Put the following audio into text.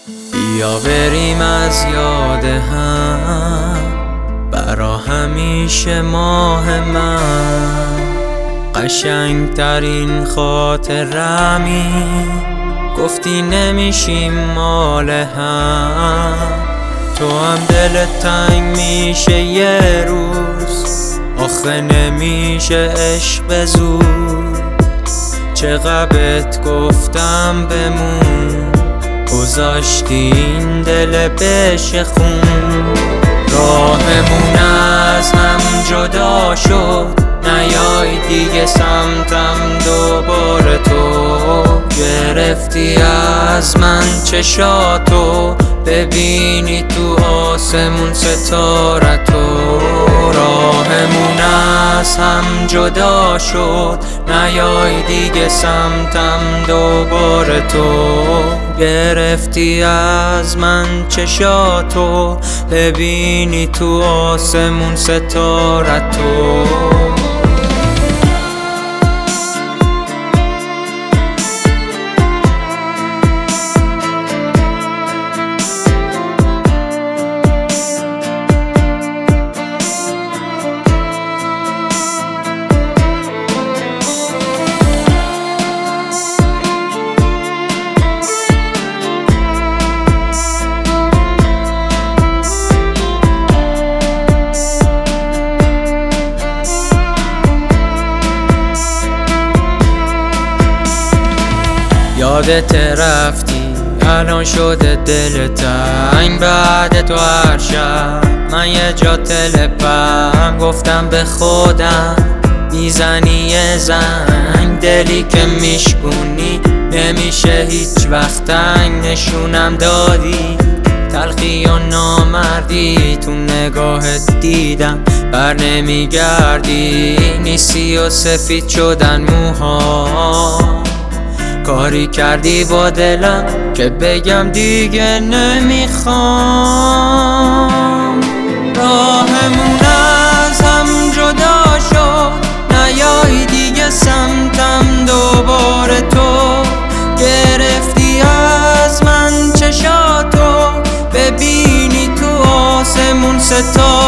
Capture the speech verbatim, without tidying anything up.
بیا بریم از یاد هم، برا همیشه ماه من. قشنگترین خاطرمی گفتی نمیشیم مال هم. تو هم دلت تنگ میشه یه روز، آخه نمیشه عشق زود. چقدر بهت گفتم بمون، گذاشتی این دل بشه خون. راهمون از هم جدا شد، نیای دیگه سمتم دوباره. تو گرفتی از من چشاتو، ببینی تو آسمون ستارتو. راهمون از هم جدا شد، نیای دیگه سمتم دوباره. تو گرفتی از من چشاتو، ببینی تو آسمون ستارتو. یادت رفتی الان شده دل تنگ، بعد تو هر شب من یه جا تلپم. گفتم به خودم میزنی یه زنگ، دلی که میشکونی نمیشه هیچ وقت تنگ. نشونم دادی تلخی و نامردی، تو نگاهت دیدم بر نمیگردی. نیستی و سفید شدن موها، کاری کردی با دلم که بگم دیگه نمیخوام. راهمون از هم جدا شد، نیای دیگه سمتم دوباره. تو گرفتی از من چشاتو، ببینی تو آسمون ستاره.